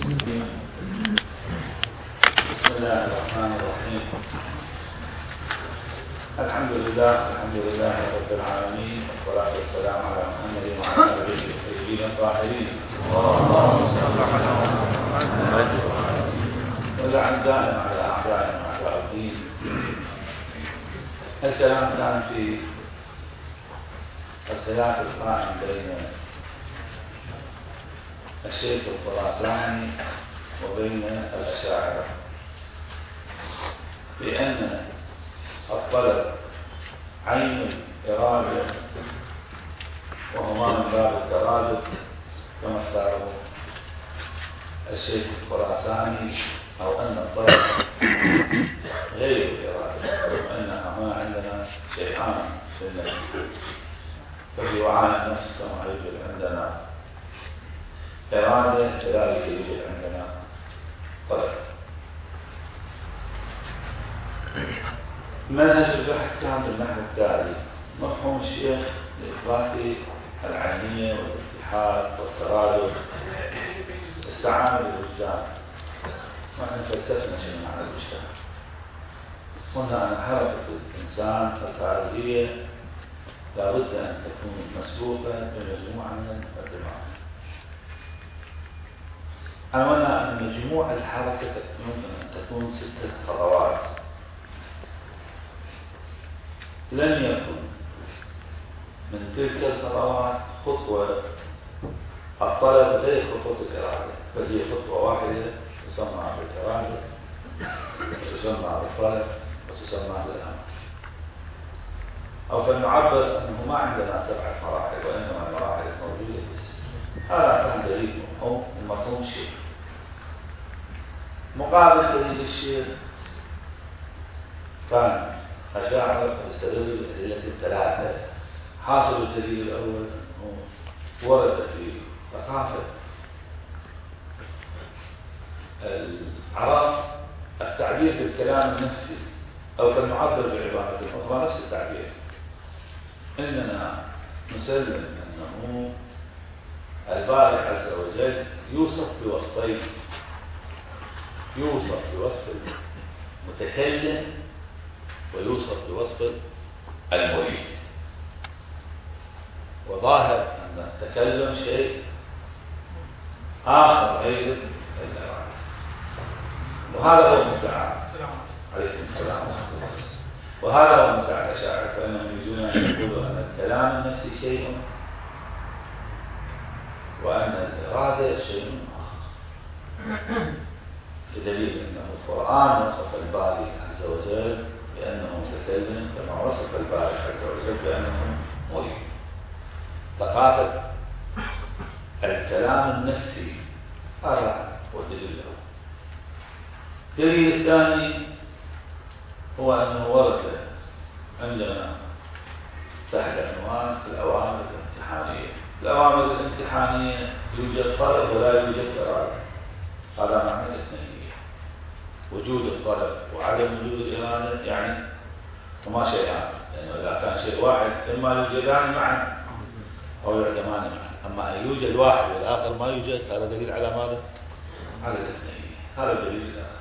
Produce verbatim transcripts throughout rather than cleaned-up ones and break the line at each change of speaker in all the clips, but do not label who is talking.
بسم الله الرحمن الرحيم. الحمد لله الحمد لله رب العالمين، والصلاة والسلام على محمد وعلى آله الطيبين الطاهرين. اللهم صل على محمد وجعل دائما على أعدائنا وأعداء الدين. الكلام كان في الخلاف القائم بين الشيخ الخراساني وبين الأشاعرة بأن الطلب عين الإرادة وهما من باب الترادف كما اختاره الشيخ الخراساني، أو أن الطلب غير الإرادة، وأنهما عندنا شيئان في النفس، ففي وعاء النفس كما يوجد عندنا إرادة كذلك يوجد عندنا طلب. منهج البحث كان بالنحو التالي: مفهوم الشيخ لإثبات العينية والاتحاد والترادف استعان بالوجدان، ونحن فلسفنا شيء معنى الوجدان. قلنا أن حركة الإنسان الخارجية لابد أن تكون مسبوقة بمجموعة من المقدمات. أولا أن مجموع الحركة يمكن أن تكون ستة خطوات، لم يكن من تلك الخطوات خطوة الطلب غير خطوة الإرادة، بل هي خطوة واحدة تسمى بالإرادة وتسمى بالطلب وتسمى بالأمر. أو فلنعبر أنه ما عندنا سبعة مراحل، وإنما المراحل الموجودة بس. هذا كان دليل مفهوم ومفهوم الشيخ. مقابل دليل الشيخ كان أشاعرة يستدل بالأدلة الثلاثة. حاصل الدليل الأول أنه ورد في ثقافة العرب التعبير بالكلام النفسي، أو فلنعبر بعبارة أخرى نفس التعبير: إننا نسلم أنه الباري عز وجل يوصف بوصفين، يوصف بوصف المتكلم ويوصف بوصف المريد. وظاهر أن التكلم شيء آخر غير الإرادة، وهذا هو المدعى عليكم السلام ورحمة الله. وهذا هو المدعى الأشاعرة، فإنهم يريدون أن يقولوا أن الكلام النفسي شيء وأن الإرادة شيء آخر، بدليل أنه القرآن وصف الباري عز وجل بأنه متكلم كما وصف الباري عز وجل بأنه مريد. ثقافة الكلام النفسي هذا هو الدليل الأول. الدليل الثاني هو أنه ورد عندنا تحت عنوان الأوامر الامتحانية. الأوامر الامتحانية يوجد طلب ولا يوجد إرادة، هذا معنى الاثنينية. وجود الطلب وعدم وجود الإرادة يعني هما شيئان، لأنه يعني إذا كان شيء واحد إما يوجدان معا أو يعدمان معا، أما أن يوجد واحد والآخر ما يوجد هذا دليل على ماذا؟ على الاثنينية. هذا الدليل الآخر.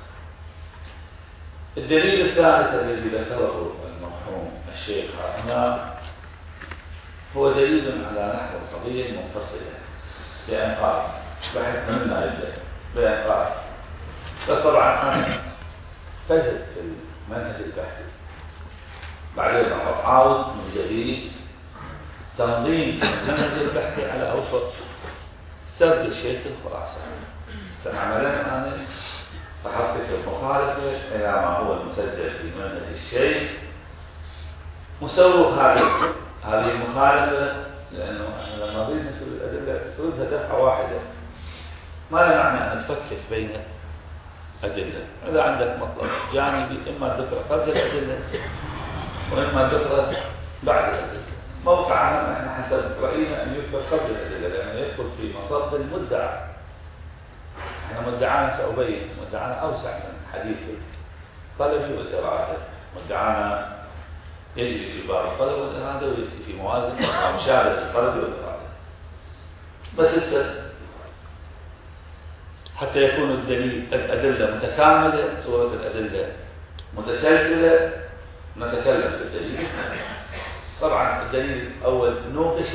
الدليل الثالث الذي ذكره المرحوم الشيخ هنا هو دليل على نحو القضية المنفصلة، بأن قال بحث منا يبدأ بأن قال. بس طبعا أنا فجد في المنهج البحثي بعدين راح أعاود من جديد تنظيم المنهج البحثي على أوسط سرد الشيخ الخراساني. استعملت أنا فحطت المخالفة إلى ما هو المسجل في منهج الشيخ، مسوغ هذه هذه المخالفة، لأنه احنا لما نريد نسوي الأدلة نسويها دفعة واحدة، ما له معنى أن نفكك بين أدلة. إذا عندك مطلب جانبي إما الذكر قبل الأدلة وإما الذكر بعد الأدلة. موقعنا احنا حسب رأينا أن يذكر قبل الأدلة، لأنه يدخل في مصب المدعى. احنا مدعانا سأبين مدعانا أوسع من حديث الطلب والإرادة. مدعانا يجري في باب الطلب والإرادة ويأتي في موازن مشابه الطلب والإرادة. بس السر حتى يكون الدليل الأدلة متكاملة، صورة الأدلة متسلسلة، نتكلم في الدليل. طبعا الدليل الأول نوقش،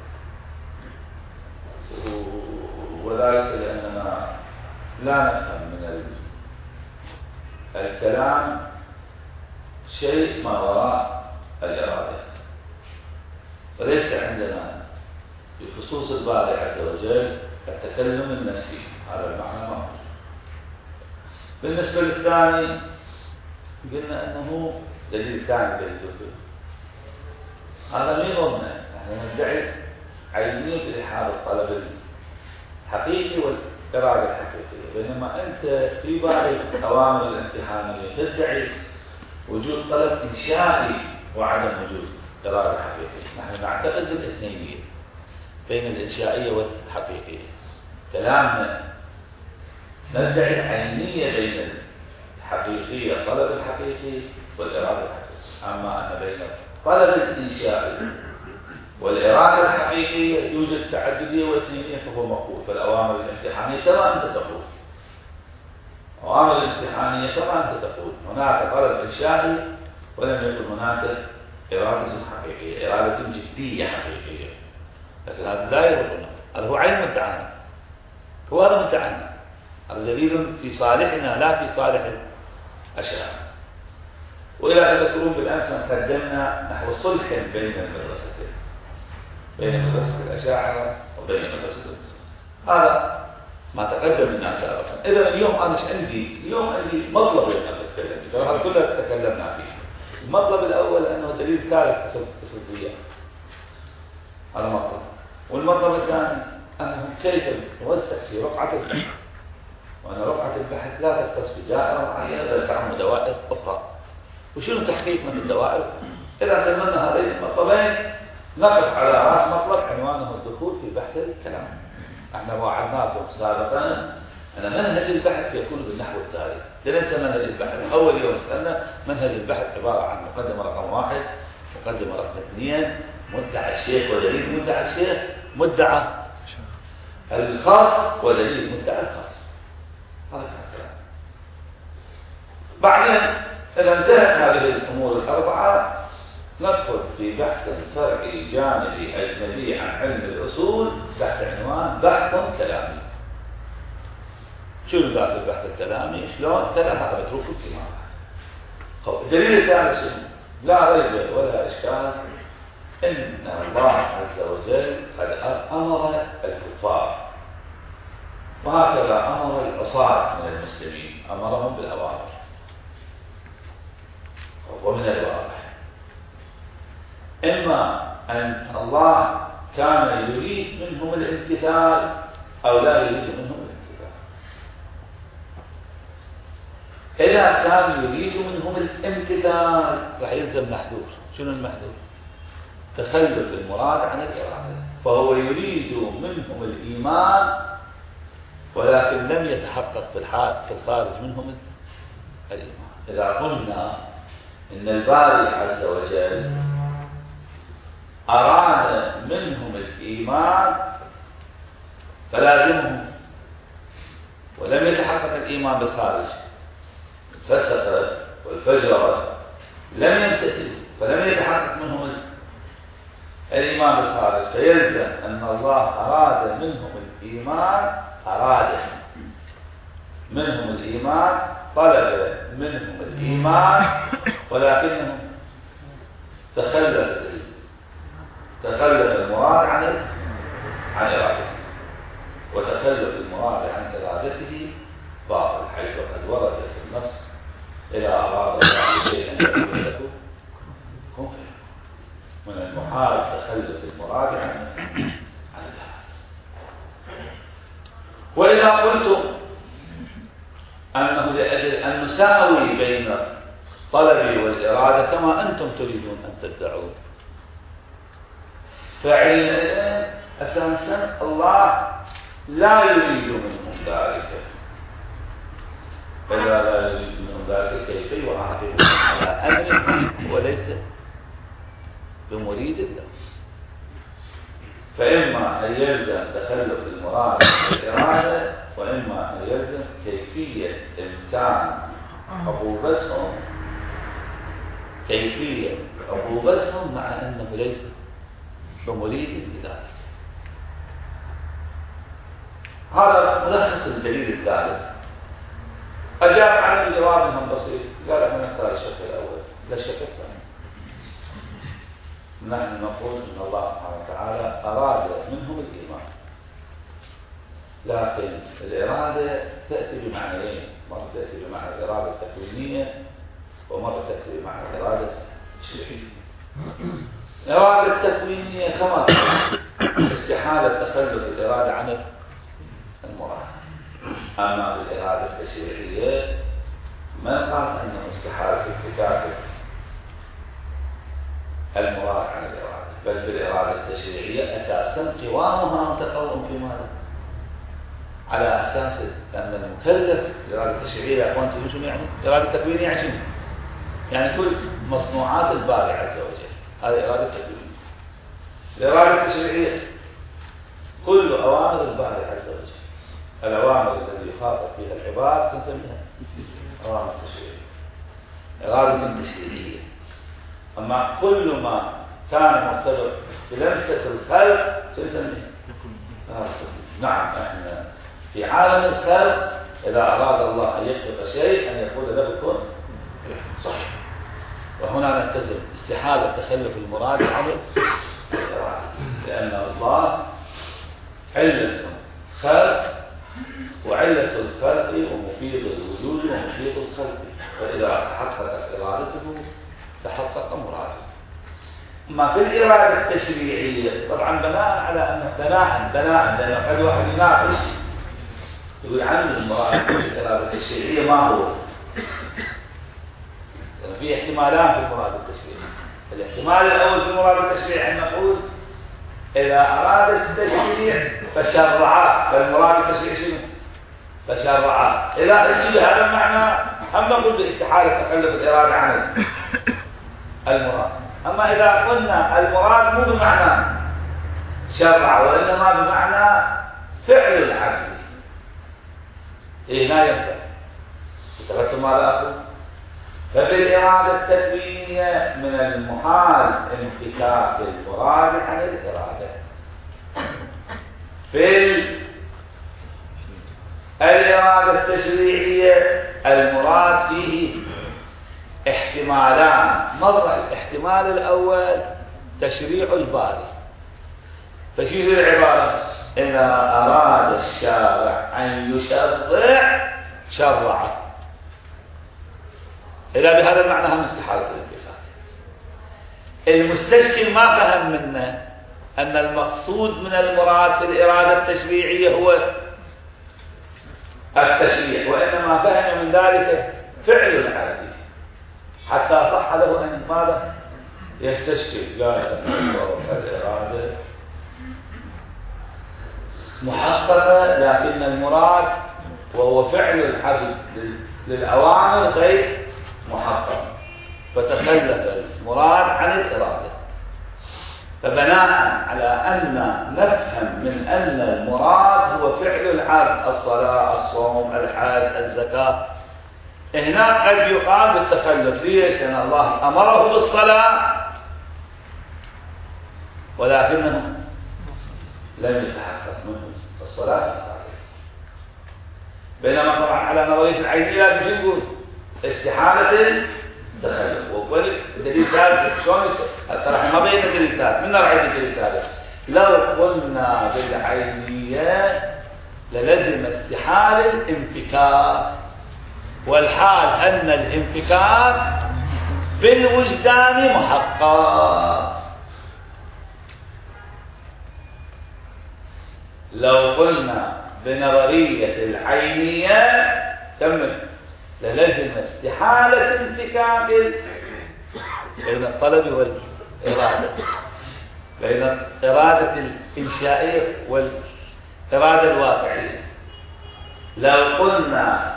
وذلك لأننا لا نفهم من الكلام شيء ما وراء الإرادة، وليس عندنا بخصوص الباري عز وجل التكلم النفسي، هذا المعنى ما هو. بالنسبة للثاني قلنا أنه دليل ثاني دليل الدخول، هذا مين ضمنه؟ نحن ندعي عينية الإحاطة الطلب الحقيقي والإرادة الحقيقية، بينما أنت في بعض الأوامر الامتحانية تدعي وجود طلب إنشائي وعدم وجود إرادة حقيقية. نحن نعتقد بالاثنينية بين الإنشائية والحقيقية. كلامنا ندعي العينية بين الحقيقية الطلب الحقيقي والإرادة الحقيقية، أما أن بين الطلب الإنشائي والإرادة الحقيقية يوجد تعددية واثنينية فهو مقبول. فالأوامر الامتحانية كما أنت تقول، أوامر الامتحانية كما أنت تقول هناك طلب إنشائي ولم يكن هناك إرادة حقيقية، إرادة جدية حقيقية، لكن هذا لا يضرنا، هذا هو عين متعنى، هو هذا متعنى، هذا دليل في صالحنا لا في صالح الأشياء. وإلى تذكرون بالأمس أن قدمنا نحو صلح بين المدرستين، بين مدرسة الأشاعرة وبين مدرسة المسلمين، هذا ما تقدم منا سابقا. إذا اليوم أنا ايش عندي؟ اليوم عندي مطلب أن أتكلم فيه، هذا كله تكلمنا فيه. المطلب الأول أنه دليل ثالث أصولية، هذا مطلب. والمطلب الثاني أنه كيف نوسع في رقعة البحث، وأن رقعة البحث لا تختص بدائرة معينة بل تعم دوائر أخرى. وشنو تحقيق من الدوائر؟ إذا سلمنا هذين المطلبين نقف على رأس مطلب عنوانه الدخول في بحث الكلام. احنا وعدناكم سابقا أن منهج البحث يكون بالنحو التالي، لا ننسى منهج البحث. أول يوم سألنا منهج البحث عبارة عن مقدمة رقم واحد، مقدمة رقم اثنين، مدعى الشيخ ودليل مدعى الشيخ، مدعى الخاص ودليل مدعى الخاص. هذا الكلام. بعدين إذا انتهت هذه الأمور الأربعة ندخل في بحث فرعي جانبي أجنبي عن علم الأصول تحت عنوان بحث كلامي. شو ذات البحث الكلامي؟ شلون كذا؟ هذا متروك الكلام. الدليل الثالث لا ريب ولا إشكال إن الله عز وجل قد أمر الكفار، وهكذا أمر العصاة من المسلمين، أمرهم بالأوامر. ومن الواضح إما أن الله كان يريد منهم الامتثال أو لا يريد منهم الامتثال. إذا كان يريد منهم الامتثال راح يلزم محذور. شنو المحذور؟ تخلف المراد عن الإرادة. فهو يريد منهم الإيمان ولكن لم يتحقق في الحال في الخارج منهم الإيمان. إذا قلنا إن الباري عز وجل أراد منهم الإيمان فلازمهم، ولم يتحقق الإيمان بالخارج، الفسق والفجر لم يمتثلوا فلم يتحقق منهم الإيمان بالخارج، فيلزم أن الله أراد منهم الإيمان، أراد منهم الإيمان، طلب منهم الإيمان، ولكنهم تخلف تخلف المراد عن عن إرادته، وتخلف المراد عن إرادته باطل، حيث قد ورد في النص إذا أراد الله شيئا أن يكون له كن فيكون. من المحال تخلف المراد عن عن الله. وإذا قلتم أنه لأجل أن نساوي بين الطلب والإرادة كما أنتم تريدون أن تدعون، فعليا أساسا الله لا يريد منهم ذلك. إذا لا يريد منهم ذلك كيف يعاقبهم على أمر وليس بمريد الله؟ فإما أن يلزم تخلف المراد عن الإرادة، وإما أن يلزم كيفية إمكان عقوبتهم كيفية عقوبتهم مع أنه ليس بمريد لذلك. هذا ملخص الدليل الثالث. أجاب عن الجواب من بسيط، قال احنا نختار الشق الأول لا الشق الثاني. نحن نقول إن الله سبحانه وتعالى أراد منهم الإيمان، لكن الإرادة تأتي بمعنيين، مرة تأتي بمعنى الإرادة التكوينية، ومرة تأتي بمعنى الإرادة التشريعية. الإرادة التكوينية كما استحالة تخلف الإرادة عن المراد. أما في الإرادة التشريعية ما قال أنه استحالة افتكاك المراد عن الإرادة، بل في الإرادة التشريعية أساسا قوامها متقوم في ماذا؟ على أساس أن المكلف الإرادة التشريعية يا أخوان تقولون شنو يعني؟ الإرادة التكوينية يعني شنو؟ يعني كل مصنوعات الباري عز وجل هذه إرادة تكوينية. الإرادة التشريعية كل أوامر الباري عز وجل، الأوامر التي يخاطب فيها العباد نسميها أوامر تشريعية، إرادة تشريعية. أما كل ما كان مرتبط بلمسة الخلق تسميه نعم. احنا في عالم الخلق إذا أراد الله أن يخلق شيء أن يقول له كن صحيح، وهنا نلتزم استحالة تخلف المراد عن الإرادة، لأن الله علة خلق وعلة الخلق ومفيد الوجود ومفيد الخلق، فإذا تحققت إرادته تحقق مراده. ما في الإرادة التشريعية طبعا بناء على أن بناء بناء لأن قد واحد يناقش يقول عن المراد الإرادة التشريعية ما هو؟ في احتمالان في المراد التشريعي. الاحتمال الأول في المراد التشريعي أن نقول إذا أراد التشريع فشرعه، فالمراد التشريعي شنو؟ فشرعه. إذا أجل هذا المعنى هم نقول باستحالة تخلف الإرادة عن المراد. أما إذا قلنا المراد مو بمعنى شرع وإنما بمعنى فعل العبد، إيه ما ينفع. اتفقتم ماذا أقول؟ ففي الإرادة التكوينية من المحال انفكاك المراد عن الإرادة. في الإرادة التشريعية المراد فيه احتمالان. مرة الاحتمال الأول تشريع الباري، فشيء العبارة إذا أراد الشارع أن يشرع شرعه، إذا بهذا المعنى هم استحالة الانفكاك. المستشكل ما فهم منا أن المقصود من المراد في الإرادة التشريعية هو التشريع، وإنما فهم من ذلك فعل العبد حتى صح له أن ماذا يستشكل. قال الإرادة محققة لكن المراد وهو فعل العبد للأوامر غير محقق، فتخلف المراد عن الإرادة. فبناء على أن نفهم من أن المراد هو فعل العبد الصلاة الصوم الحج الزكاة، هنا قد يقال بالتخلف. ليش؟ لأن الله أمره بالصلاة ولكنه لم يتحقق منه الصلاة، بينما طبعا على نظرية العينية لازم نقول استحالة تخلف. والدليل الثالث شلون ترى ما بين الدليل الثالث من نوع الدليل الثالث. لو قلنا بالعينية للزم استحالة الانفكاك، والحال أن الانفكاك بالوجدان محقق. لو قلنا بنظرية العينية كمل للزم استحالة انفكاك بين الطلب والإرادة، بين الإرادة الإنشائية والإرادة الواقعية. لو قلنا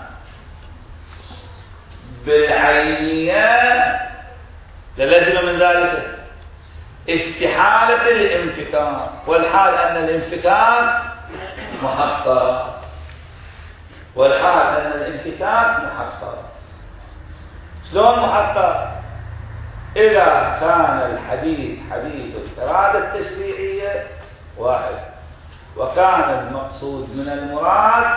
بالعينية للزم من ذلك استحالة الانفكاك، والحال أن الانفكاك محقق، والحال أن الانفكاك محقق. شلون محقق؟ إذا كان الحديث حديث الإرادة التشريعية واحد، وكان المقصود من المراد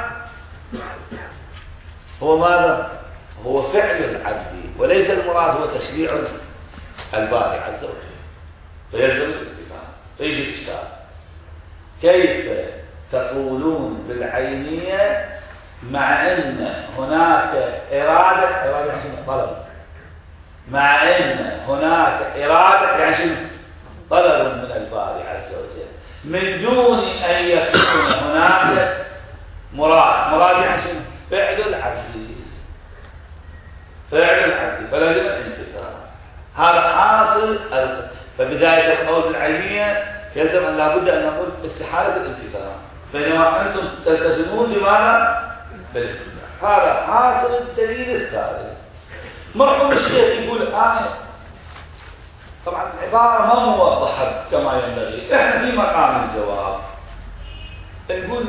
هو ماذا؟ هو فعل العبد، وليس المراد هو تشريع الباري عز وجل، فيلزم الانفكاك. فيجي الإشكال: كيف تقولون بالعينية مع أن هناك إرادة إرادة عشان طلب، مع أن هناك إرادة عشان طلب من الباري عز وجل من دون أن يكون هناك مراد؟ مراد عشان فعل العبد، فعل العبد، فلازم الانفكاك. هذا حاصل. فبداية القول بالعينية يلزم أن لابد أن نقول استحالة الانفكاك، بينما أنتم تلتزمون بماذا؟ بالانفكاك. هذا حاصل. الدليل الثالث: مرحوم الشيخ يقول آية، طبعا العبارة ما موضحة كما ينبغي، احنا في مقام الجواب نقول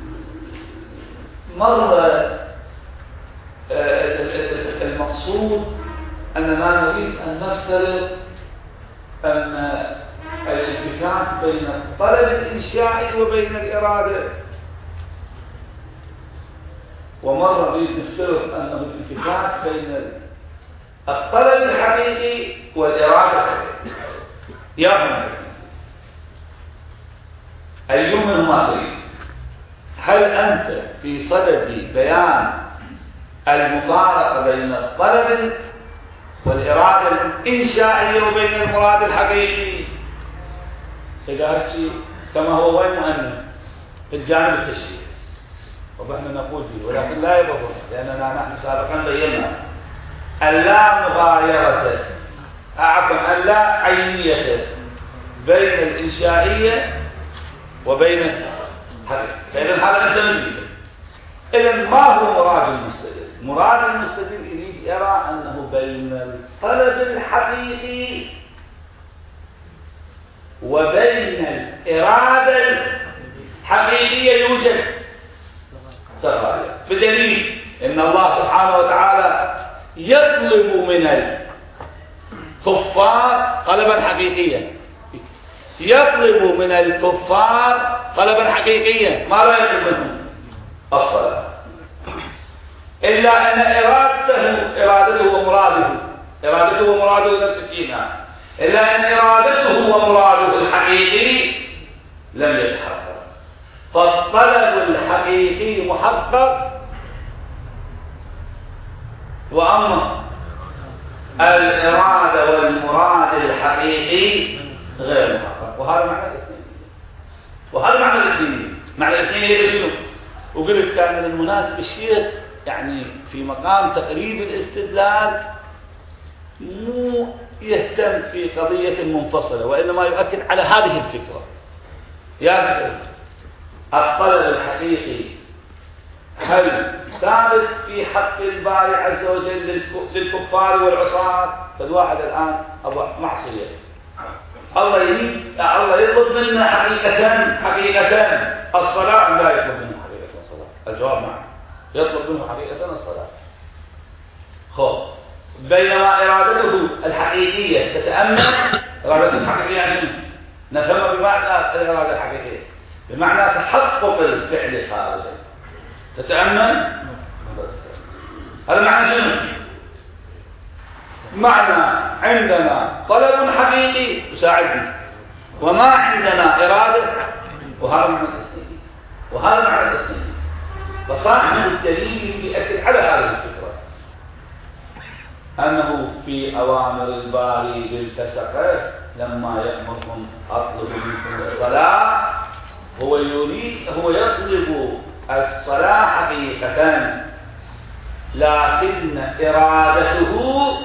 مرة المقصود أننا نريد أن نفترض أن الانفكاك بين الطلب الإنشائي وبين الإرادة، ومرة نريد نفترض أنه الانفكاك بين الطلب الحقيقي والإرادة الحقيقية. يا أيهما تريد؟ هل أنت في صدد بيان المفارقة بين الطلب والإرادة الإنشائية وبين المراد الحقيقي؟ إذا أرشي كما هو وين مؤمن في الجانب التشريعي، ونحن نقول به، ولكن لا يضر، لأننا نحن سابقا بينا اللا مغايرة عفوا اللا عينية بين الإنشائية وبين الحقيقة. فإذا هذا التمييز. إذا ما هو مراد المستدل؟ مراد المستدل يريد يرى أنه بين الطلب الحقيقي وبين الإرادة الحقيقية يوجد تغاير، بدليل أن الله سبحانه وتعالى يطلب من الكفار طلبا حقيقيا، يطلب من الكفار طلبا حقيقيا، ما لا يطلب منهم الصلاة، إلا أن إرادته إرادته ومراده إرادته ومراده نفس الإيمان، إلا أن إرادته ومراده الحقيقي لم يتحقق. فالطلب الحقيقي محقق، وأما الإرادة والمراد الحقيقي غير محقق. وهذا معنى الاثنين، وهذا معنى الاثنين. معنى الاثنين هي شنو؟ وقلت كان من المناسب الشيخ يعني في مقام تقريب الاستدلال مو يهتم في قضية منفصلة، وإنما يؤكد على هذه الفكرة. يعني الطلب الحقيقي هل ثابت في حق الباري عز وجل للكفار والعصاة؟ فالواحد الآن أبو معصية، الله يريد الله يطلب منا حقيقة حقيقة الصلاة، لا يطلب منه حقيقة الصلاة. الجواب نعم، يطلب منه حقيقة الصلاة. خب بينما إرادته الحقيقية تتأمل، إرادته الحقيقية عشان نفهمها بمعنى الإرادة الحقيقية، بمعنى تحقق الفعل خارجا. تتأمل هذا معنى شنو؟ معنى عندنا طلب حقيقي يساعدني، وما عندنا إرادة، وهذا معنى الاثنين، وهذا معنى الاثنين. فصاحب الدليل يؤكد على هذه الفكرة، أنه في أوامر الباري بالفسقة لما يأمرهم أطلب منكم الصلاة، هو يريد هو يطلب الصلاة حقيقة، لكن إرادته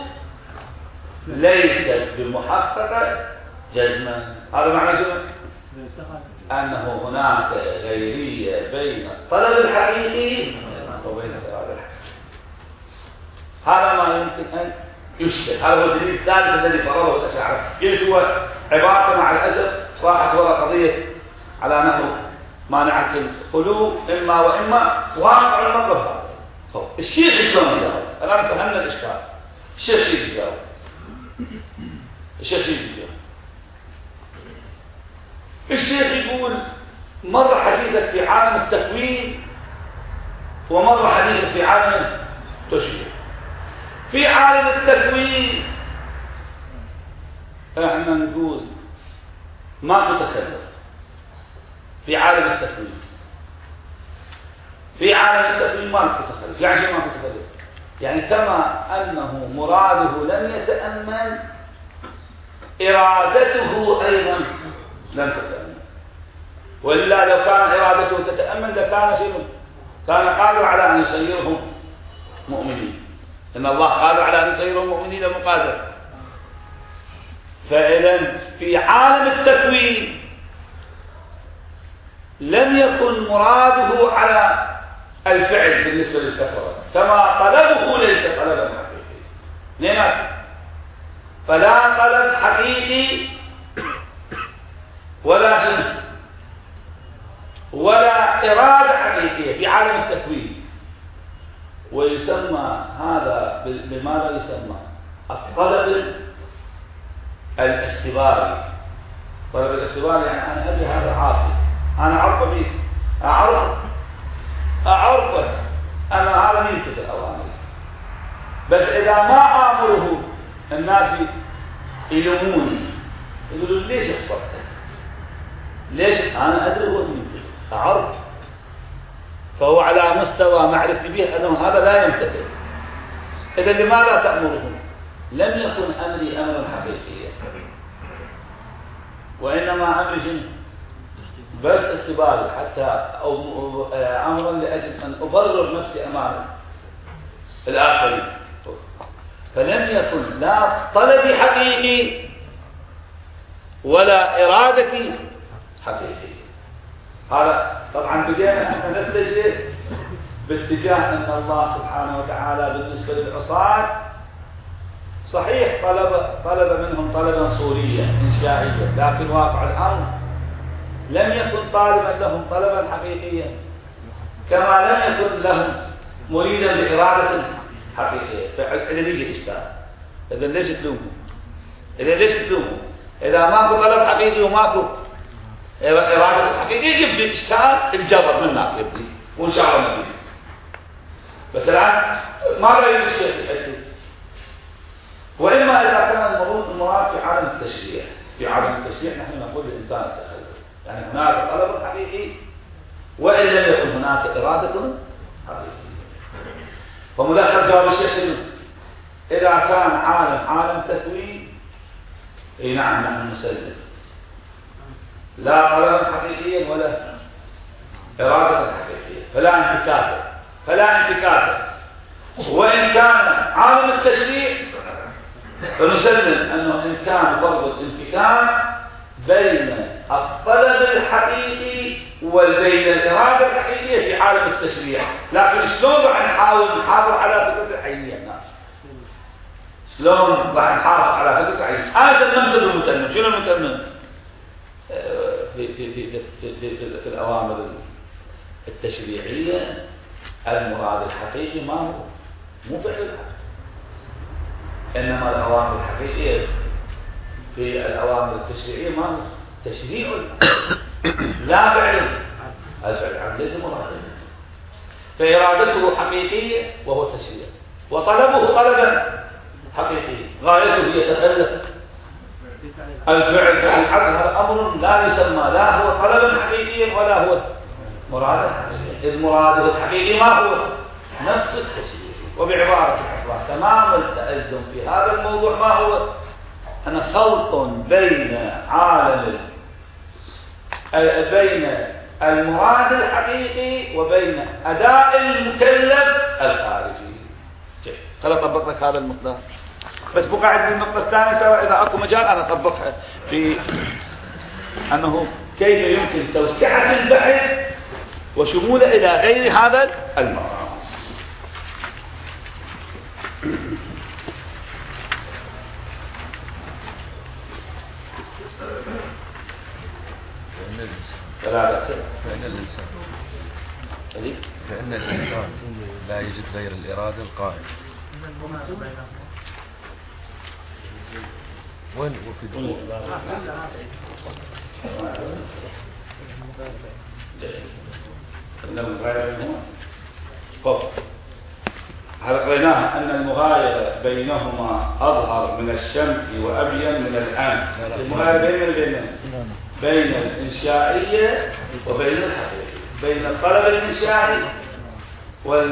ليست بمحققة جزما. هذا معنى شنو؟ أنه هناك غيرية بين الطلب الحقيقي وبين الإرادة الحقيقية. هذا ما يمكن أن يشكل. هذا هو الدليل الثالث الذي فرضه الأشاعرة. قلت هو عبارة مع الأسف راحت وراء قضية على نحو مانعة الخلو إما وإما واقع المطلب هذا. الشيخ شلون يجاوب؟ الآن فهمنا الإشكال. الشيخ شيخ يجاوب. الشيخ شيخ يجاوب. الشيخ يقول مرة حديثك في عالم التكوين ومرة حديثك في عالم التشريع. في عالم التكوين احنا نقول ما تتخلف في عالم التكوين. في عالم التكوين ما تتخلف. يعني شيء ما تتخلف، يعني كما أنه مراده لم يتأمن إرادته أيضا لم تتأمن. وإلا لو كان إرادته تتأمن لكان شيء كان قادر على أن يصيرهم مؤمنين. إن الله قادر على أن يصيرهم مؤمنين مقادر. فإذا في عالم التكوين لم يكن مراده على الفعل بالنسبة للكفرة، كما طلبه ليس طلبا حقيقي. لماذا؟ فلا طلب حقيقي ولا شيء ولا إرادة حقيقية في عالم التكوين. ويسمى هذا بماذا يسمى؟ الطلب الاختباري. طلب الاختباري يعني أنا أبي هذا عاصي، أنا أعرف به، أعرف أعرف أنا هذا يمتثل الأوامر، بس إذا ما آمره الناس يلوموني يقولوا ليش اخترت؟ ليش؟ أنا أدري هو يمتثل، أعرف. فهو على مستوى معرفتي به أنه هذا لا يمتثل. إذا لماذا تأمره؟ لم يكن أمري أمرا حقيقيا، وإنما أمري شنو؟ بس اختباري حتى أو أمرا لأجل أن أبرر نفسي أمام الآخرين. فلم يكن لا طلبي حقيقي ولا إرادتي حقيقية. هذا طبعا بدينا احنا نفس الشيء باتجاه أن الله سبحانه وتعالى بالنسبة للعصاة صحيح طلب طلب منهم طلبا صوريا إنشائيا، لكن واقع الأمر لم يكن طالبا لهم طلبا حقيقيا، كما لم يكن لهم مريدا بإرادة حقيقية. فإذا يجي إشكال. إذا ليش تلومه؟ إذا ليش تلومه؟ إذا ماكو طلب حقيقي وماكو إرادة حقيقية يبدي إشكال الجبر من هناك يبدي، وإن شاء الله نبدي. بس الآن ماذا يريد الشيخ يحدث؟ وإما إذا كان المراد في عالم التشريع. في عالم التشريع نحن نقول بإمكان التخلف، يعني هناك طلب حقيقي وإن لم يكن هناك إرادة حقيقية. فملخص جواب الشيخ إذا كان عالم عالم تكوين اي نعم نحن نسلم لا طلبا حقيقيا ولا إرادة حقيقية، فلا انتكاسة فلا انتكاسة. وإن كان عالم التشريع فنسلم أنه إن كان فرض الانتكاس بين الطلب الحقيقي وبين الإرادة الحقيقية في عالم التشريع. لكن شلون راح نحاول نحافظ على فكرة العينية الناس؟ شلون راح نحافظ على فكرة العينية؟ أنا تممت بالمتمم. شنو المتمم؟ في في في في في, في, في, في الأوامر التشريعية المراد الحقيقي ما هو؟ مو فعل الحق، إنما الأوامر الحقيقية في الأوامر التشريعية ما هو؟ تشريع لا فعل. الفعل الحق ليس مرادا، فإرادته حقيقية وهو تشريع، وطلبه طلبا حقيقيا غايته يتخلف الفعل. فالحق هذا أمر لا يسمى لا هو طلبا حقيقيا ولا هو مرادا حقيقيا، إذ مراده الحقيقي ما هو؟ نفس التشريع. وبعبارة أخرى تمام التأزم في هذا الموضوع ما هو؟ أنا خلط بين عالم بين المراد الحقيقي وبين أداء المكلف الخارجي. خل أطبق لك هذا المقدار بس بقعد بالنقطة الثانية، سواء إذا أكو مجال أنا أطبقها في أنه كيف يمكن توسعة البحث وشموله إلى غير هذا المقام.
أن الإنسان لا يجد غير الإرادة القائمة. وين وفي
هل قريناها أن المغايرة بينهما أظهر من الشمس وأبين من الأنف. المغايرة بين بين بين الإنشائية وبين الحقيقية، بين الطلب الإنشائي وال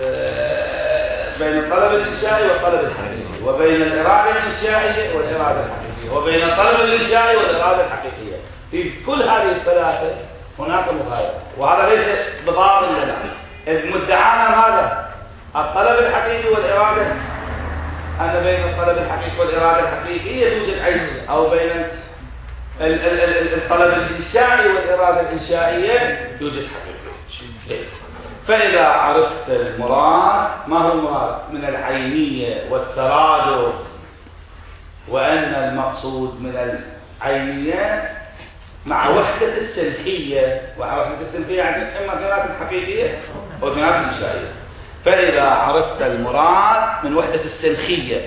بين الطلب الإنشائي والطلب الحقيقي، وبين الإرادة الإنشائية والإرادة الحقيقية، وبين الطلب الإنشائي والإرادة الحقيقية. في كل هذه الثلاثة هناك مغايرة، وهذا ليس بباطل لنا، إذ مدعانا ماذا؟ الطلب الحقيقي والإرادة، أن بين الطلب الحقيقي والإرادة الحقيقية توجد عينية، أو بين الطلب الإنشائي والإرادة الإنشائية توجد حقيقية. فإذا عرفت المراد، ما هو المراد؟ من العينية والترادف، وأن المقصود من العينية مع وحدة السلفية، مع وحدة السلفية يعني إما كانت الحقيقية أو كانت الإنشائية. فإذا عرفت المراد من وحدة السلخية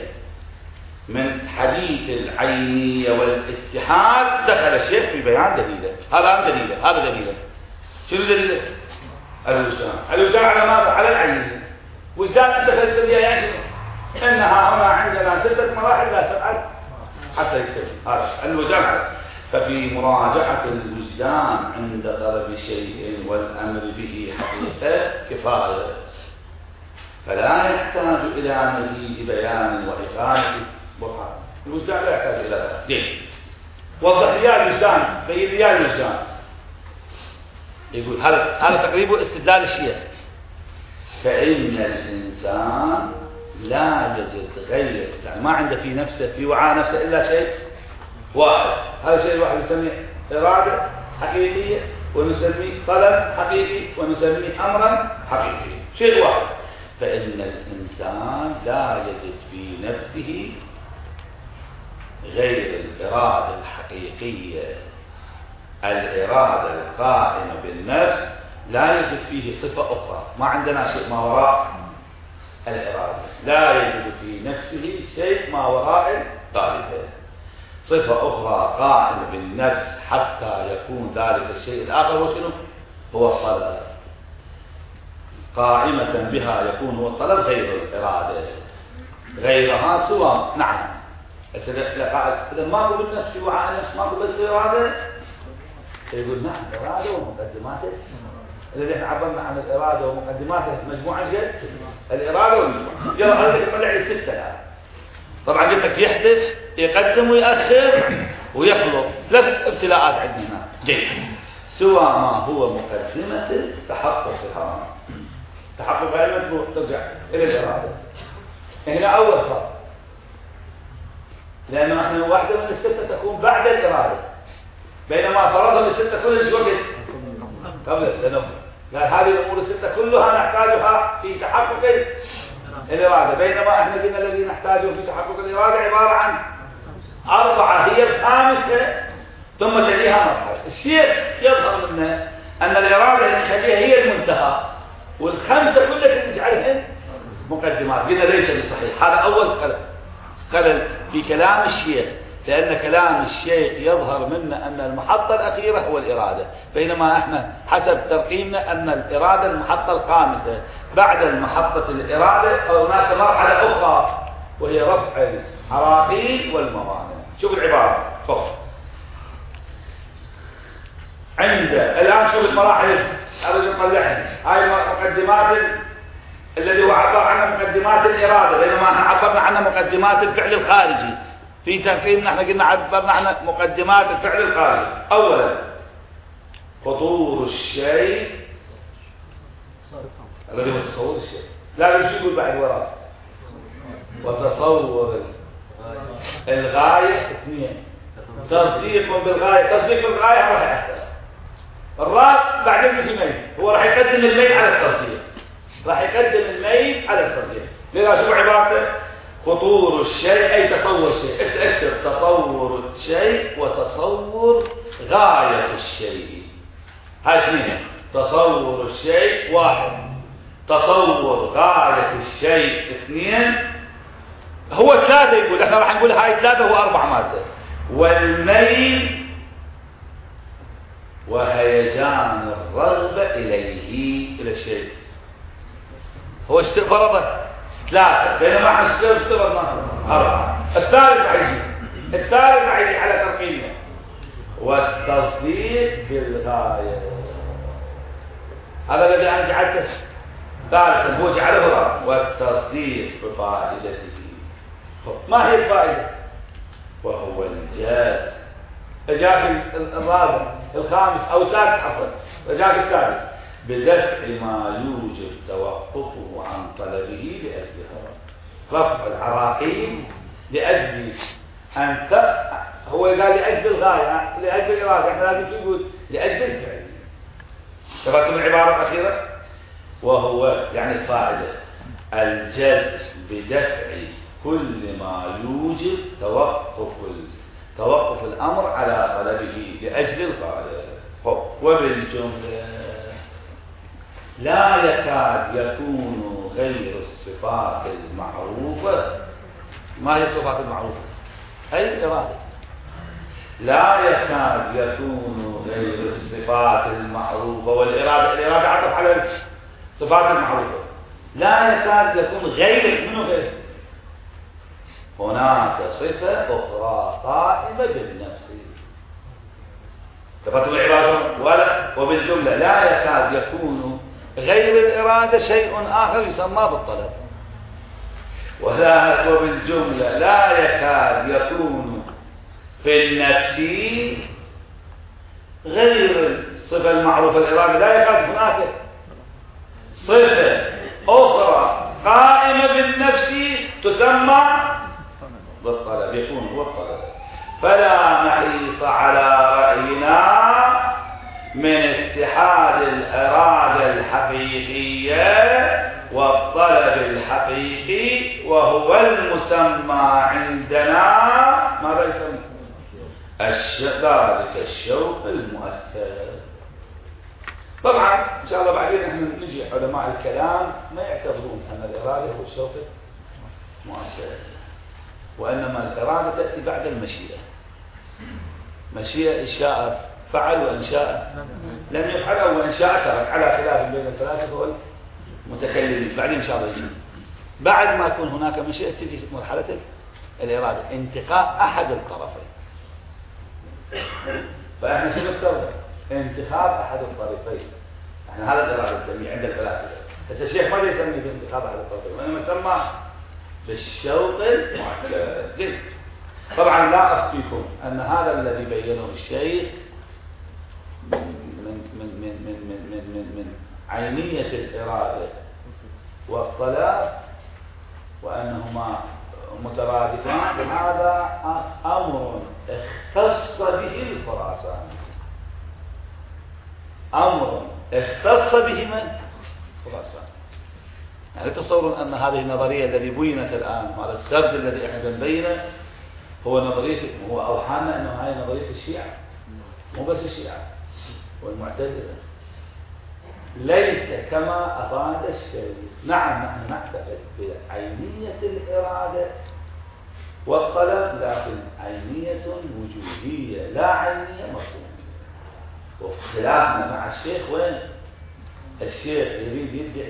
من حديث العينية والاتحاد، دخل الشيخ في بيان دليله. هذا دليله، هذا دليله. شنو دليله؟ الوجدان. الوجدان على ماذا؟ على العينية. وجدان أنت فلسفية يعني شنو؟ إنها هنا عندنا ستة مراحل لا سبعة حتى يكتمل. هذا الوجدان على. ففي مراجعة الوجدان عند طلب شيء والأمر به حقيقة كفاية، فلا يحتاج إلى مزيد بيان وإقامة برهان. الوجدان لا يحتاج إلى ذلك. وضح لي الوجدان، بين لي الوجدان. يقول هذا هذا تقريب استدلال الشيخ. فإن الإنسان لا يجد غير، يعني ما عنده في نفسه في وعاء نفسه إلا شيء واحد. هذا الشيء الواحد نسميه إرادة حقيقية، ونسميه طلب حقيقي، ونسميه أمرا حقيقي. شيء واحد. فإن الإنسان لا يجد في نفسه غير الإرادة الحقيقية، الإرادة القائمة بالنفس، لا يجد فيه صفة أخرى. ما عندنا شيء ما وراء الإرادة، لا يجد في نفسه شيء ما وراء الطالبة، صفة أخرى قائمة بالنفس حتى يكون ذلك الشيء الآخر هو شنو؟ هو الطلب. قائمة بها يكون هو الطلب غير الإرادة، غيرها سوى. نعم. إذا ماكو بالنفس في وعاء النفس، ماكو بس الإرادة، يقول نعم الإرادة ومقدماته. إذا احنا عبرنا عن الإرادة ومقدماته مجموعة قد الإرادة والمجموعة. يلا هذا يطلع لي ستة الآن. طبعا قلت لك يحدث، يقدم ويأخر ويخلط. ثلاث ابتلاءات عندنا هنا. جيد. سوى ما هو مقدمة تحقق الحرام. تحقق علمة ترجع إلى الإرادة. هنا أول خط، لأن احنا واحدة من الستة تكون بعد الإرادة، بينما فرضنا الستة كلها وقت قبل التنبؤ. قال هذه الأمور الستة كلها نحتاجها في تحقق الإرادة، بينما احنا قلنا الذي نحتاجه في تحقق الإرادة عبارة عن أربعة، هي الخامسة ثم تليها مرحلة. الشيء يظهر منه أن الإرادة الإنشائية هي المنتهى، والخمسة كلها تجعلها مقدمات. قلنا ليس بصحيح. هذا أول خلل خلل في كلام الشيخ، لأن كلام الشيخ يظهر منا أن المحطة الأخيرة هو الإرادة، بينما احنا حسب ترقيمنا أن الإرادة المحطة الخامسة. بعد المحطة الإرادة هناك مرحلة أخرى وهي رفع العراقيل والموانع. شوف العبارة فوق عند الآن. شوف المراحل أريد أطلعها. هاي مقدمات الذي هو عبر عنها مقدمات الإرادة، بينما احنا عبرنا عنها مقدمات الفعل الخارجي. في تقسيم نحن قلنا عبرنا عنها مقدمات الفعل الخارجي. أولا خطور الشيء الذي هو تصور الشيء، لا شو يقول بعد وراه؟ وتصور الغاية. اثنين تصديق بالغاية. تصديق بالغاية راح يحتاج الراب بعدين يجي ميت، هو راح يقدم الميت على التصديق، راح يقدم الميت على التصديق. لذا شو عبارته؟ خطور الشيء أي تصور الشيء. اكتب تصور الشيء وتصور غاية الشيء. هاي اثنين. تصور الشيء واحد، تصور غاية الشيء اثنين، هو ثلاثة يقول، احنا راح نقول هاي ثلاثة هو أربع مادة. والميل وهيجان الرغبة إليه، إلى الشيء، هو فرضه ثلاثة، بينما احنا اشتغل أربعة. الثالث عيجي الثالث عيجي على ترقيمه. والتصديق بالغاية، هذا الذي أنا جعلته ثالثا، هو جعله رابع. والتصديق بفائدته، ما هي الفائدة؟ وهو الجاز. جاء الرابع الخامس أو السادس عفوا، جاء السادس بدفع ما يوجب توقفه عن طلبه لأجل هوى، رفع العراقيل لأجل أن ت... هو قال لأجل الغاية، لأجل الإرادة، احنا لازم نقول لأجل الفعل. شفتم العبارة الأخيرة؟ وهو يعني الفائدة الجزم بدفع كل ما يوجب توقف توقف الأمر على طلبه لأجل الغاية. وبالجملة لا يكاد يكون غير الصفات المعروفة. ما هي الصفات المعروفة؟ أي الإرادة. لا يكاد يكون غير الصفات المعروفة، والإرادة الإرادة عطف على الصفات المعروفة. لا يكاد يكون غير منه غير. هناك صفة أخرى قائمة بالنفس. تفتوا العبارة؟ ولا وبالجملة لا يكاد يكون غير الإرادة شيء آخر يسمى بالطلب. ولا وبالجملة لا يكاد يكون في النفس غير الصفة المعروفة الإرادة. لا يكاد هناك صفة أخرى قائمة بالنفس تسمى بالطلب، يكون هو الطلب. فلا نحيص على رأينا من اتحاد الإرادة الحقيقية والطلب الحقيقي، وهو المسمى عندنا ماذا يسمى؟ ذلك الشوق المؤثر. طبعا ان شاء الله بعدين احنا نجي علماء الكلام ما يعتبرون ان الاراده هو الشوق المؤثر، وانما الاراده تاتي بعد المشيئه. مشيئه ان شاء فعل وان شاء لم يفعل، او ان شاء ترك، على خلاف بين الفلاسفه والمتكلمين. بعدين ان شاء الله يجي بعد ما يكون هناك مشيئه تجي مرحله الاراده، انتقاء احد الطرفين. فاحنا شو نفترض؟ انتخاب احد الطرفين. احنا هذا الاراده نسميه عند الفلاسفه، بس الشيخ ما يسميه بانتخاب احد الطرفين، وانما يسمى بالشوق المؤكد. طبعا لا اخفيكم ان هذا الذي بينه الشيخ من من من من من من, من, من عينيه الاراده والطلب، وانهما مترادفان، هذا امر اختص به الخراساني. امر اختص به من؟ الخراساني. يعني تصورون ان هذه النظريه التي بينت الان، هذا السرد الذي احنا بينه، هو نظريه، هو اوحانا انه هاي نظريه الشيعه، مو بس الشيعه والمعتزله، ليس كما افاد الشيخ. نعم نحن نعتقد بعينيه الاراده والطلب، لكن عينيه وجوديه لا عينيه مفهوميه. واختلافنا مع الشيخ وين؟ الشيخ يريد يدعي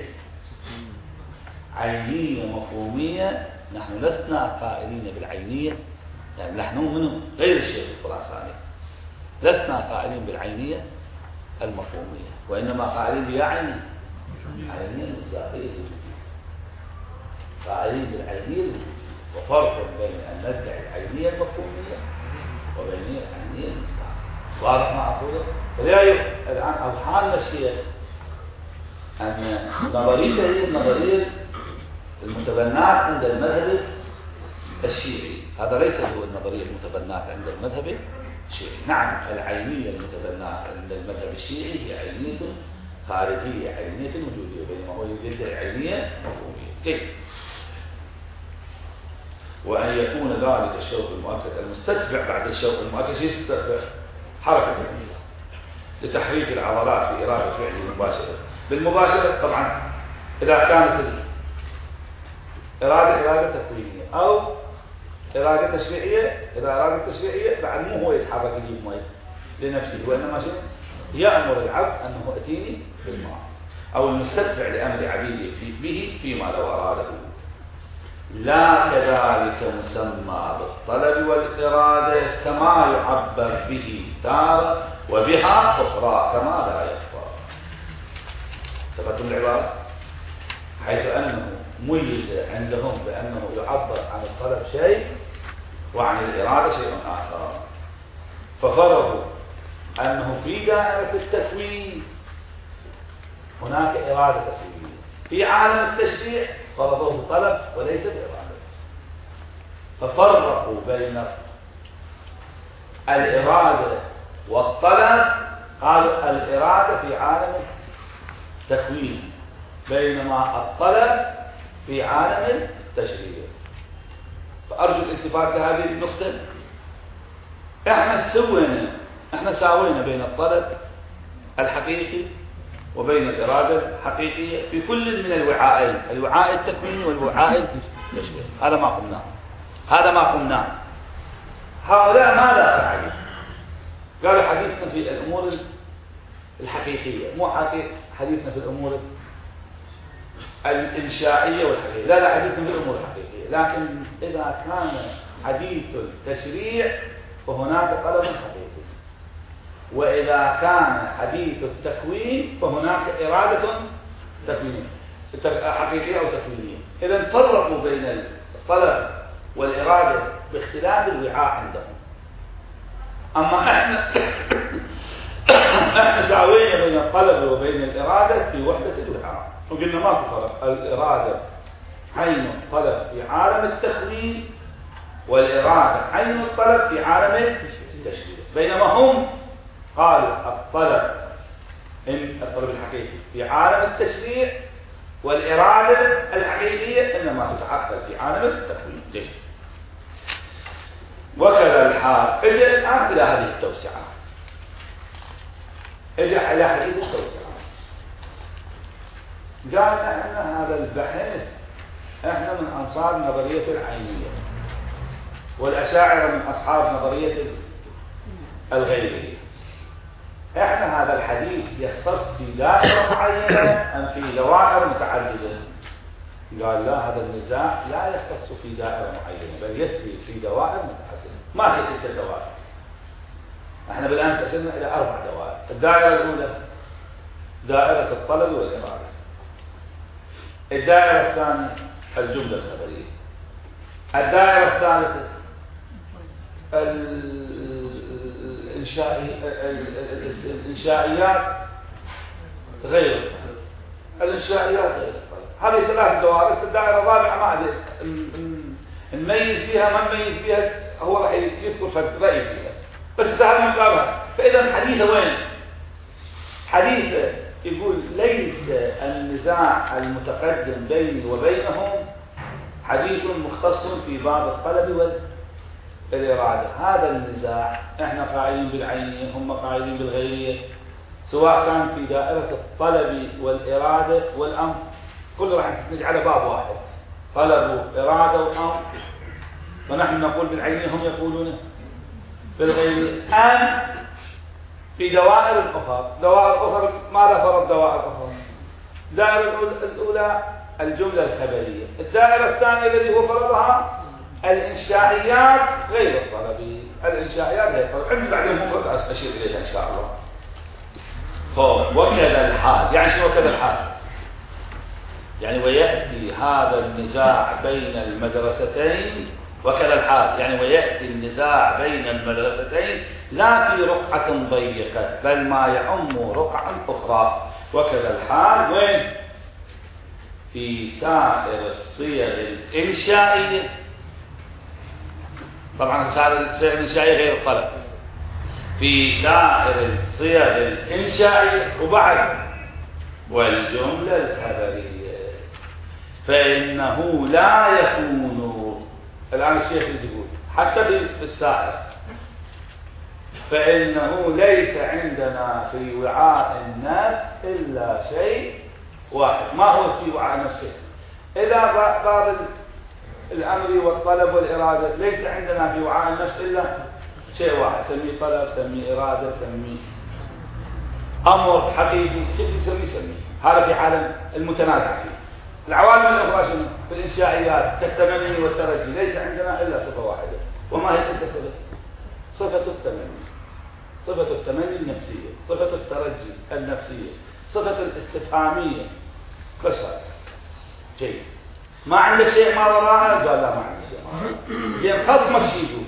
عينيه مفهوميه، نحن لسنا قائلين بالعينيه، يعني نحن منه غير الشيخ الخراساني، لسنا قائلين بالعينيه المفهوميه، وانما قائلين بها عينيه، عينيه المصداقيه الوجوديه، قائلين بالعينيه الوجوديه. وفرق بين ان ندعي العينيه المفهوميه وبين العينيه المصداقيه. واضح ما اقوله؟ ولذلك الان اوحانا الشيخ ان نظريته هي النظريه المتبنات عند المذهب الشيعي. هذا ليس هو النظريه المتبنات عند المذهب الشيعي. نعم العينيه المتبنات عند المذهب الشيعي هي عينيه خارجيه، عينيه وجوديه، بينما هو يدعي عينيه مفهوميه. كيف؟ وأن يكون ذلك الشوق المؤكد المستتبع بعد الشوق المؤكد يستتبع حركة الإنسان لتحريك العضلات في إرادة فعله المباشرة. بالمباشرة طبعا إذا كانت الإرادة إرادة تكوينية أو إرادة تشريعية، إذا إرادة تشريعية بعد مو هو يتحرك يجيب ماء لنفسه، وإنما شنو؟ يأمر العبد أنه ائتيني بالماء، أو المستدفع لأمر عبيده في به فيما لو أراده. لا كذلك مسمى بالطلب والإرادة كما يعبر به تارة وبها أخرى كما لا يخفى. تفهمتم العبارة؟ حيث أنه ميز عندهم بأنه يعبر عن الطلب شيء وعن الإرادة شيء آخر، ففرضوا أنه في دائرة التكوين هناك إرادة تكوينية، في عالم التشريع فرضوه طلب وليس بإرادة، ففرقوا بين الإرادة والطلب، قالوا الإرادة في عالم التكوين بينما الطلب في عالم التشريع. فأرجو الالتفات لهذه النقطة. احنا سوينا احنا ساوينا بين الطلب الحقيقي وبين الإرادة الحقيقية في كل من الوعاءين، الوعاء التكويني والوعاء التشريعي. هذا ما قلناه هذا ما قلناه هؤلاء ماذا فعلوا؟ قالوا حديثنا في الأمور الحقيقية، مو حديثنا في الأمور الإنشائية والحقيقية، لا لا حديثنا في الأمور الحقيقية. لكن إذا كان حديث التشريع فهناك طلب حقيقي، وإذا كان حديث التكوين فهناك إرادة تكوينية حقيقية أو تكوينية. إذا فرقوا بين الطلب والإرادة باختلاف الوعاء عندهم. أما إحنا إحنا ساوينا بين الطلب وبين الإرادة في وحدة الوعاء، وقلنا ما في فرق. الإرادة عين الطلب في عالم التكوين، والإرادة عين الطلب في عالم التشريع، بينما هم قالوا الطلب إن الطلب الحقيقي في عالم التشريع، والإرادة الحقيقية إنما تتحقق في عالم التكوين. جيد. وكذا الحال. اجى الآن إلى هذه التوسعة، اجى إلى حديث التوسعة. قال احنا هذا البحث احنا من أنصار نظرية العينية، والأشاعرة من أصحاب نظرية الغيبية. احنا هذا الحديث يختص في دائرة معينة أم في دوائر متعددة؟ قال لا، هذا النزاع لا يختص في دائرة معينة بل يسري في دوائر متعددة. ما هي تلك الدوائر؟ احنا بالآن تقسمنا إلى أربع دوائر. الدائرة الأولى دائرة الطلب والإرادة، الدائرة الثانية الجملة الخبرية، الدائرة الثالثة الإنشائيات غير الطلب. الإنشائيات غير الطلب هذه ثلاث دوائر. الدائرة الرابعة ما عاد نميز فيها ما نميز فيها، هو راح يذكر فرق رأي فيها بس سهل من قابلها. فإذا حديثه وين؟ حديثه يقول ليس النزاع المتقدم بيني وبينهم حديث مختص في باب الطلب والإرادة. هذا النزاع احنا قاعدين بالعينية، هم قاعدين بالغيرية، سواء كان في دائرة الطلب والإرادة والأمر، كل راح نجعله باب واحد، طلب وإرادة وأمر، ونحن نقول بالعينية هم يقولون بالغيرية. أم في دوائر أخرى، دوائر أخرى ماذا فرض دوائر أخرى؟ الدائرة الأولى الجملة الخبرية، الدائرة الثانية الذي هو فرضها الإنشائيات غير الطلبي، الإنشائيات غير الطلبي. عندي بعدين مفرد أشير إليها إن شاء الله. وكذا الحال، يعني شنو وكذا الحال؟ يعني ويأتي هذا النزاع بين المدرستين، وكذا الحال يعني ويأتي النزاع بين المدرستين لا في رقعة ضيقة بل ما يعم رقعا أخرى. وكذا الحال وين؟ في سائر الصيغ الإنشائية. طبعا سائر الصيغ الإنشائية غير الطلب. في سائر الصيغ الإنشائية وبعد والجملة الخبرية فإنه لا يكون، الآن الشيخ يقول حتى في السائر، فإنه ليس عندنا في وعاء الناس إلا شيء واحد، ما هو في وعاء نفسه. إذا باب الأمر والطلب والإرادة ليس عندنا في وعاء النفس إلا شيء واحد، سميه طلب، سميه إرادة، سميه أمر حقيقي، كيف يسميه سميه. هذا في عالم المتنازع فيه. العوالم الأخرى شنو؟ في الإنشائيات كالتمني والترجي ليس عندنا إلا صفة واحدة. وما هي تلك الصفة؟ صفة التمني، صفة التمني النفسية، صفة الترجي النفسية، صفة الاستفهامية. بس هذا جيد. ما عندك شيء ما وراءه؟ قال لا ما عندي شيء ما وراءه. زين خصمك شي يقول؟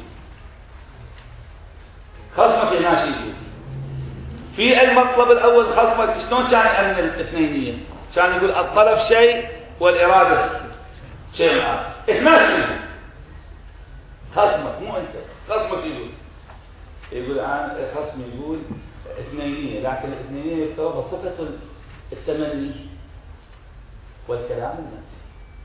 خصمك هنا شي يقول؟ في المطلب الأول خصمك شلون كان يأمن الاثنينية؟ كان يقول الطلب شيء والإرادة شيء آخر. هنا شي يقول؟ خصمك مو أنت، خصمك يقول يقول الآن خصمي يقول اثنينية، لكن الاثنينية يفترض صفة التمني والكلام النفسي.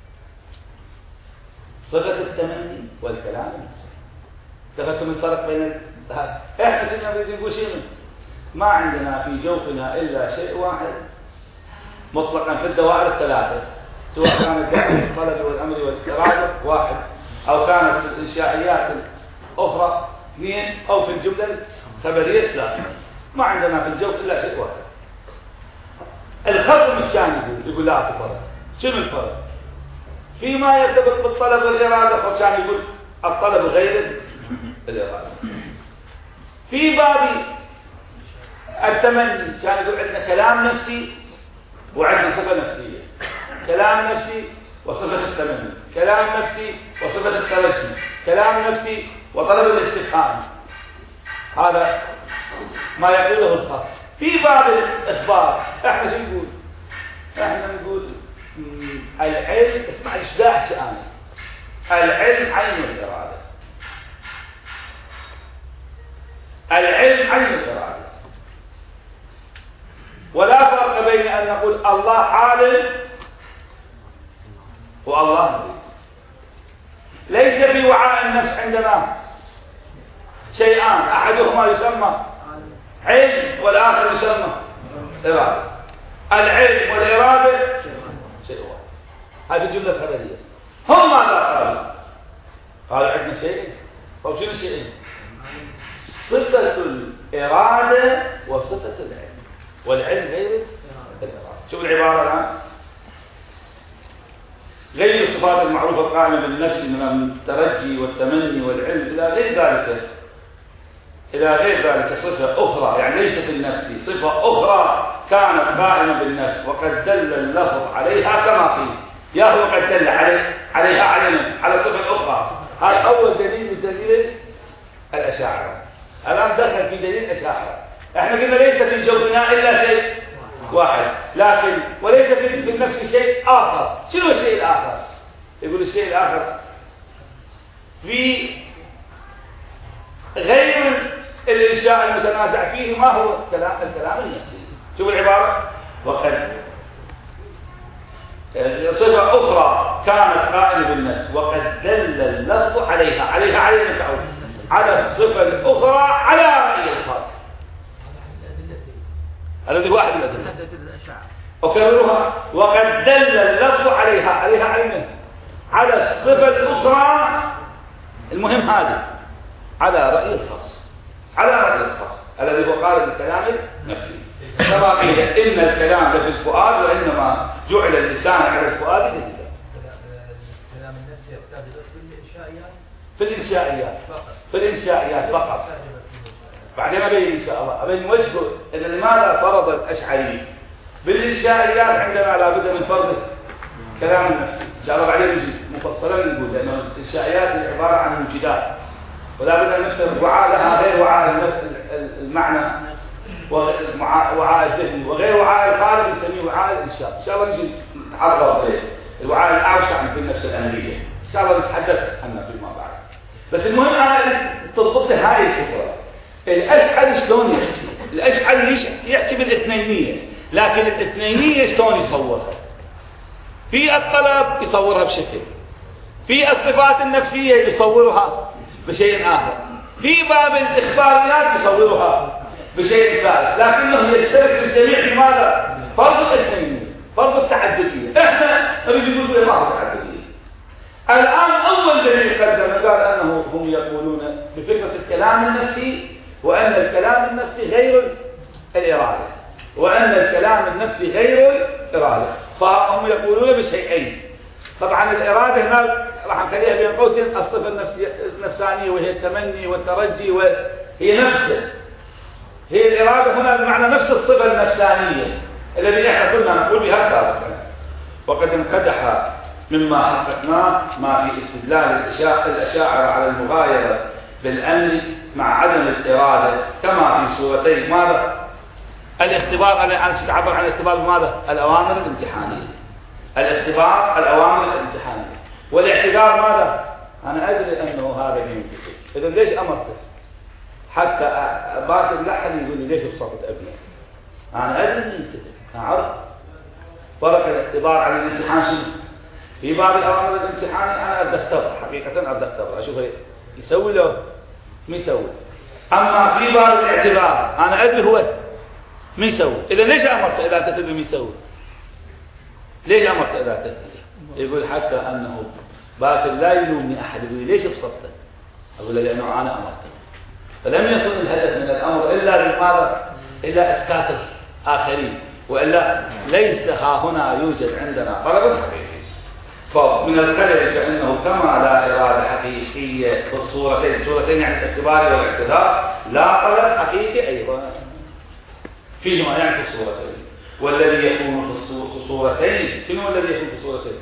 صفة التمني والكلام النفسي. تفهمتم الفرق بين ال... احنا كنا نريد نقول شيء ما عندنا في جوفنا إلا شيء واحد مطلقا في الدوائر الثلاثة، سواء كانت دائرة الطلب والأمر والإرادة واحد، أو كانت في الإنشائيات الأخرى اثنين، أو في الجملة الخبرية ثلاثة. ما عندنا في الجوف إلا شيء واحد. الخصم الثاني يقول يقول لا أكو فرق. شنو الفرق؟ فيما يرتبط بالطلب والإرادة كان يقول الطلب غير الإرادة. في باب التمني كان يقول عندنا كلام نفسي وعندنا صفة نفسية. كلام نفسي وصفة التمني، كلام نفسي وصفة الترجي، كلام نفسي وطلب الاستفهام. هذا ما يقوله الخاص. في باب الإخبار احنا شو نقول؟ احنا نقول العلم، اسمع ايش دا احكي انا، العلم عين الإرادة. العلم عين الإرادة. ولا فرق بين أن نقول الله عالم والله مريد. ليس في وعاء النفس عندنا شيئان، أحدهما يسمى علم والآخر يسمى إرادة. العلم والإرادة شيء واحد. هذه الجملة الخبرية. هم ماذا قالوا؟ قالوا عندنا شيء، أو شنو شيء؟ صفة الإرادة وصفة العلم، والعلم غير الإرادة. شوف العبارة الآن، غير الصفات المعروفة القائمة بالنفس من الترجي والتمني والعلم إلى غير ذلك، إلى غير ذلك صفة أخرى، يعني ليست النفس، صفة أخرى كانت قائمة بالنفس وقد دل اللفظ عليها كما قيل. يا هو قد دل عليه عليها علينا على صفة أخرى. هذا أول دليل من دليل الأشاعرة. الآن دخل في دليل الأشاعرة. احنا قلنا ليس في جوفنا إلا شيء واحد، لكن وليس في النفس شيء آخر. شنو الشيء الآخر؟ يقول الشيء الآخر في غير الإنشاء المتنازع فيه ما هو الكلام الكلام النفسي. شوف العبارة، وقد صفة أخرى كانت قائمة بالنفس وقد دل اللفظ عليها عليها عليها متعود على الصفة الأخرى على رأي الخاص. هذا واحد من الأدلة. أكررها، وقد دل اللفظ عليها عليها عليها على الصفة الأخرى. المهم هذا على رأي الخاص، على رأي الخاص الذي هو قال بالكلام النفسي. كما قيل إن الكلام لفي الفؤاد وإنما جعل اللسان على الفؤاد دليلا.
الكلام النفسي يرتبط بالإنشائيات،
في الإنشائيات في الإنشائيات فقط. بعدين أبين إن شاء الله أبين وجهه إن لماذا فرض الأشعري بالإنشائيات عندما لا بد من فرض كلام النفسي. إن شاء الله بعدين نجي مفصلا نقول، لأن الإنشائيات هي عبارة عن موجودات ولا بد أن نفهم وعاء لها غير وعاء المعنى ووعاء الذهن وغير وعاء الخارج نسميه وعاء الإنشاء. إن شاء الله نجي نتعرض عليه الوعاء الأوسع في النفس الأمرية. إن شاء الله نتحدث عنه فيما بعد. بس المهم أنا تضبط هاي الفكرة. الأشعري شلون يحكي؟ الأشعري يحكي بالاثنينية، لكن الاثنينية شلون يصورها؟ في الطلب يصورها بشكل، في الصفات النفسية يصورها بشيء آخر، في باب الإخباريات يصورها بشيء ثالث، لكنه يشترك الجميع في ماذا؟ فرض الاثنينية. فرض التعددية. احنا نريد نقول بإمارة التعددية. الآن أول دليل قدم قال أنه هم يقولون بفكرة الكلام النفسي، وأن الكلام النفسي غير الإرادة، وأن الكلام النفسي غير الإرادة، فهم يقولون بشيئين. طبعا الإرادة هنا راح نخليها بين قوسين الصفة النفسية النفسانية، وهي التمني والترجي، وهي نفسه، هي الإرادة هنا بمعنى نفس الصفة النفسانية الذي احنا كنا نقول بها سابقا. وقد انقدح مما حققناه ما في استدلال الأشاعرة على المغايرة بالأمن مع عدم الإرادة، كما في سورتين ماذا؟ الاختبار. أنا أتعبر عن الاختبار بماذا؟ الأوامر الامتحانية. الاختبار الأوامر الامتحانية، والاعتبار ماذا؟ أنا أدري أنه هذا يمكن، إذا ليش أمرته؟ حتى باسل لحن يقول لي ليش بصفت أبني؟ أنا أدري أنه يمتثل، أعرف فرق الاختبار عن الامتحان شنو؟ في باب الأوامر الامتحاني أنا أبدأ اختبر، حقيقة أبدأ اختبر أشوف يسوي له ما يسوي. أما في باب الاعتبار أنا أدري هو ما يسوي. إذا ليش أمرت إذا تدري ما يسوي؟ ليش أمرت إذا تدري؟ يقول حتى أنه باسل لا يلومني أحد، يقول ليش بصفته؟ أقول له لأنه أنا أمرته. فلم يكن الهدف من الأمر إلا بماذا؟ إلا إسكات الآخرين، وإلا ليس ها هنا يوجد عندنا طلب حقيقي. فمن الخلل فإنه كما لا إرادة حقيقية في الصورتين، الصورتين يعني الاختبار والاعتذار، لا طلب حقيقي أيضا فيهما يعني في الصورتين. والذي يكون في الصورتين شنو الذي يكون في الصورتين؟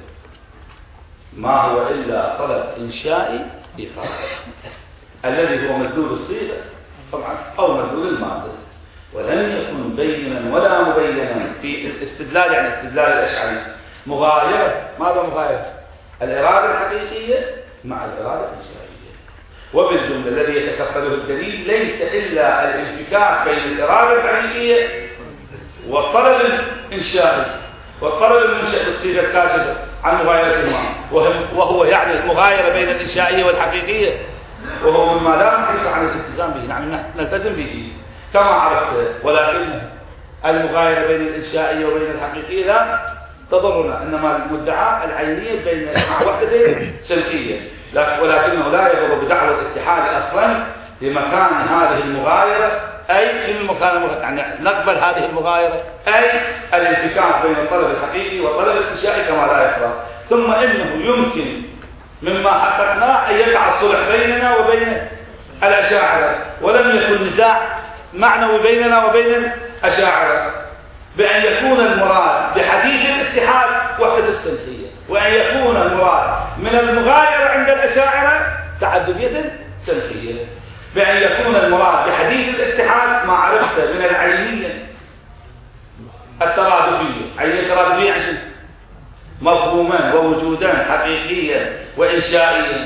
ما هو إلا طلب إنشائي إيقاعي، الذي هو مدلول الصيغة طبعا أو مدلول المادة، ولم يكن بينا ولا مبينا في الاستدلال، يعني استدلال الأشعري مغايرة. ماذا مغايرة؟ الإرادة الحقيقية مع الإرادة الإنشائية. وبالجملة الذي يتكفله الدليل ليس إلا الانفكاك بين الإرادة الحقيقية والطلب الإنشائي، والطلب المنشأ بالصيغة الكاشفة عن مغايرتهما، وهو يعني المغايرة بين الإنشائية والحقيقية، وهو مما لا نحرص عن الالتزام به، يعني نلتزم به كما عرفت. ولكن المغايرة بين الإنشائية وبين الحقيقية لا تضرنا، إنما المدعاة العينية بين مع وحدتين سلكية، ولكنه لا يضر بدعوى الاتحاد أصلا لمكان هذه المغايرة، أي في المكان يعني نقبل هذه المغايرة، أي الانفكاك بين الطلب الحقيقي والطلب الإنشائي كما لا يخفى. ثم إنه يمكن مما حققناه أن يقع الصلح بيننا وبين الأشاعرة، ولم يكن نزاع معنوي بيننا وبين الأشاعرة، بأن يكون المراد بحديث الاتحاد وحدة السلفية، وأن يكون المراد من المغايرة عند الأشاعرة تعددية سلفية، بأن يكون المراد بحديث الاتحاد ما عرفت من العينية الترادفية. عينية الترادفية عشان مفهوما ووجودا حقيقيا وإنشائيا،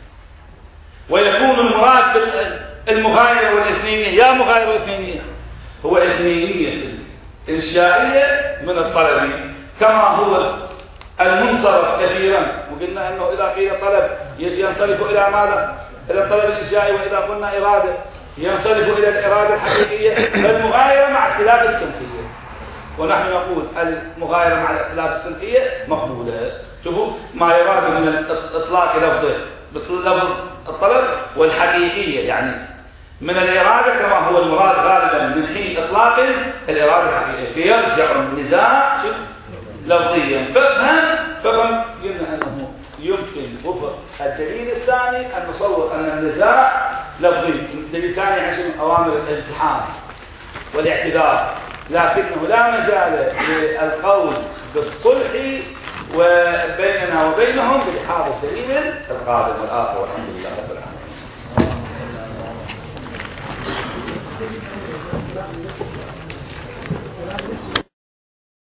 ويكون المراد بالمغايرة والاثنينية. يا مغايرة واثنينية هو اثنينية إنشائية من الطلب، كما هو المنصرف كثيرا، وقلنا أنه إذا قيل طلب ينصرف إلى ماذا؟ إلى الطلب الإنشائي، وإذا قلنا إرادة ينصرف إلى الإرادة الحقيقية. فالمغايرة مع اختلاف السلفية، ونحن نقول المغايرة مع الاختلاف السلفية مقبولة. شوفوا ما يراد من الإطلاق لفظه بلفظ الطلب والحقيقية، يعني من الإرادة كما هو المراد غالبا من حين إطلاق الإرادة الحقيقية، فيرجع النزاع لفظيا. فافهم فافهم قلنا أنه يمكن وفق الدليل الثاني أن نصور أن النزاع لفظي. الدليل الثاني عشان أوامر الامتحان والاعتذار، لكنه لا مجال للقول بالصلح وبيننا وبينهم بلحاظ الدليل القادم والآخر، والحمد لله رب العالمين.